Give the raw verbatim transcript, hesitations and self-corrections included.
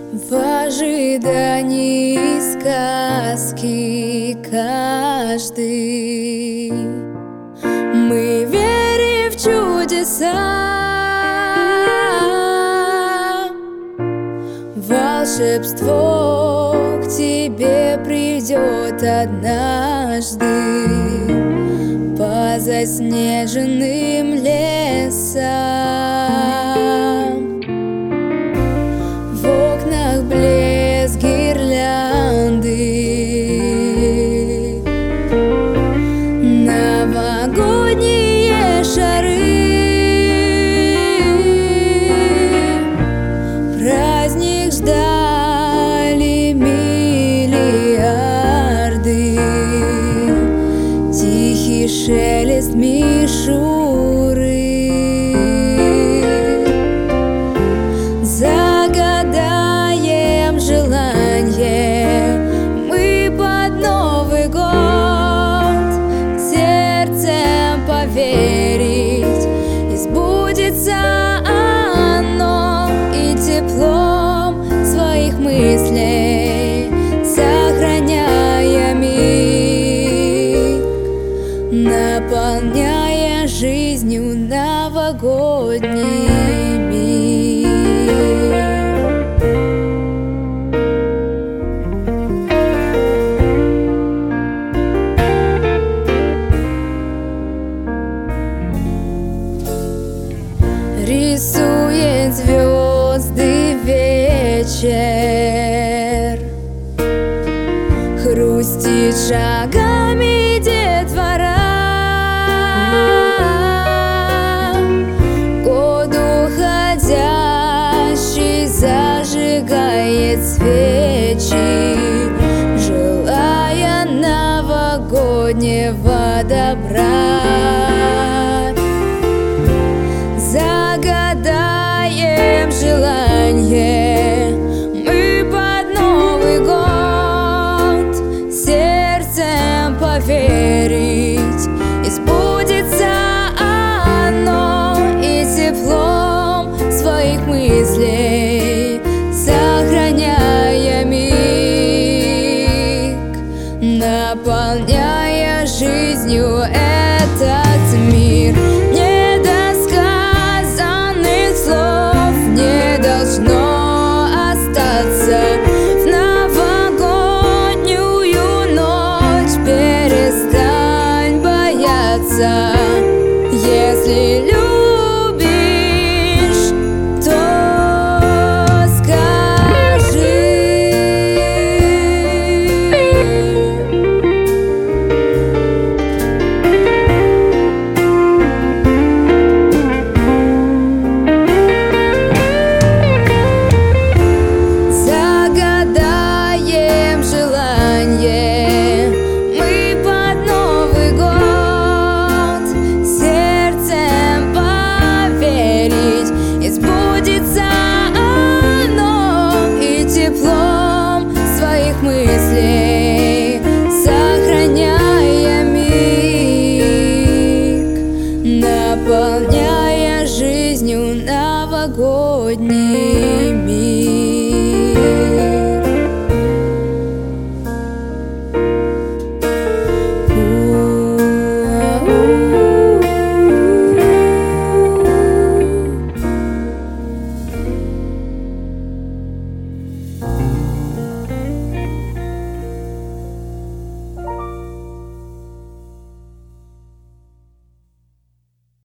В ожидании сказки каждый мы верим в чудеса. Волшебство к тебе придет однажды по заснеженным лесам. В окнах блеск гирлянды, новогодние шары. Праздник ждали миллиарды, тихий шелест мишуры. Загадаем желание мы под Новый год, сердцем поверить, и сбудется оно, и теплом своих мыслей сохраняя миг, наполняя жизнью новогодний мир. Рисует звезды вечер, хрустит шагами детвора. Год уходящий зажигает свечи, желая новогоднего добра.